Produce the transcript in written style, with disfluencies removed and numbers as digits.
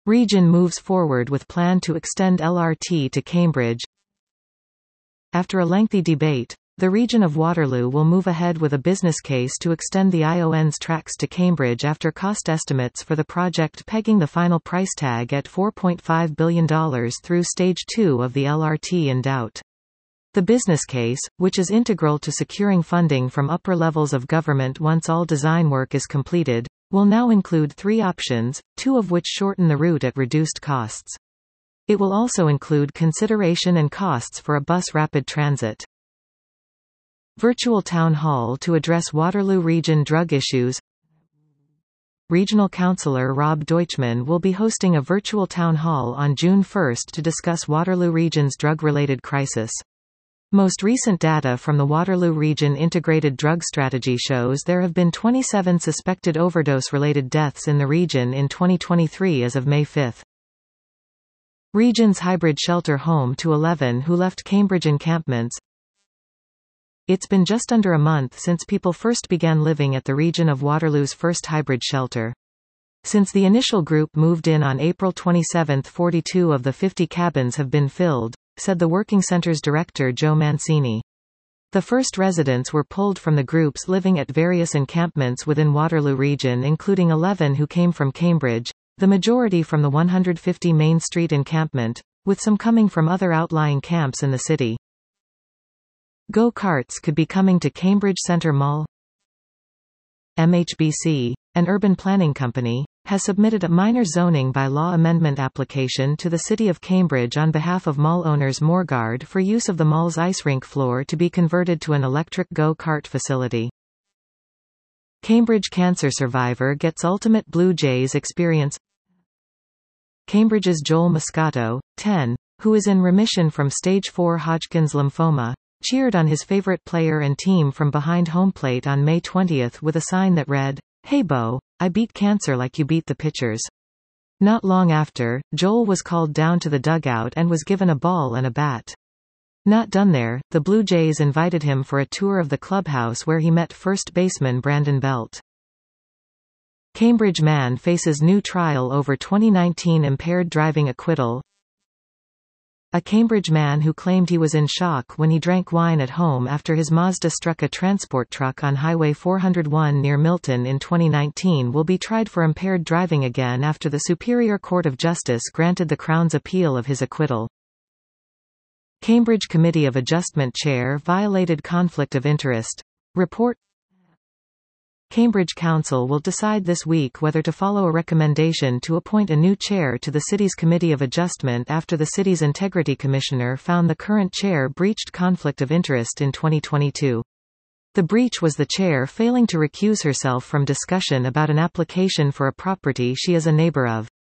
Region moves forward with plan to extend LRT to Cambridge. After a lengthy debate, the region of Waterloo will move ahead with a business case to extend the ION's tracks to Cambridge after cost estimates for the project pegging the final price tag at $4.5 billion through Stage 2 of the LRT in doubt. The business case, which is integral to securing funding from upper levels of government once all design work is completed, will now include 3 options, 2 of which shorten the route at reduced costs. It will also include consideration and costs for a bus rapid transit. Virtual town hall to address Waterloo region drug issues. Regional Councillor Rob Deutschmann will be hosting a virtual town hall on June 1 to discuss Waterloo region's drug-related crisis. Most recent data from the Waterloo Region Integrated Drug Strategy shows there have been 27 suspected overdose-related deaths in the region in 2023 as of May 5. Region's hybrid shelter home to 11 who left Cambridge encampments. It's been just under a month since people first began living at the region of Waterloo's first hybrid shelter. Since the initial group moved in on April 27, 42 of the 50 cabins have been filled, said the Working Centre's director Joe Mancini. The first residents were pulled from the groups living at various encampments within Waterloo region, including 11 who came from Cambridge, the majority from the 150 Main Street encampment, with some coming from other outlying camps in the city. Go-karts could be coming to Cambridge Centre Mall. MHBC, an urban planning company, has submitted a minor zoning by-law amendment application to the City of Cambridge on behalf of mall owners Moorgard for use of the mall's ice rink floor to be converted to an electric go-kart facility. Cambridge cancer survivor gets ultimate Blue Jays experience. Cambridge's Joel Moscato, 10, who is in remission from stage 4 Hodgkin's lymphoma, cheered on his favorite player and team from behind home plate on May 20 with a sign that read, "Hey Bo, I beat cancer like you beat the pitchers." Not long after, Joel was called down to the dugout and was given a ball and a bat. Not done there, the Blue Jays invited him for a tour of the clubhouse where he met first baseman Brandon Belt. Cambridge man faces new trial over 2019 impaired driving acquittal. A Cambridge man who claimed he was in shock when he drank wine at home after his Mazda struck a transport truck on Highway 401 near Milton in 2019 will be tried for impaired driving again after the Superior Court of Justice granted the Crown's appeal of his acquittal. Cambridge Committee of Adjustment chair violated conflict of interest. Report. Cambridge Council will decide this week whether to follow a recommendation to appoint a new chair to the city's Committee of Adjustment after the city's Integrity Commissioner found the current chair breached conflict of interest in 2022. The breach was the chair failing to recuse herself from discussion about an application for a property she is a neighbor of.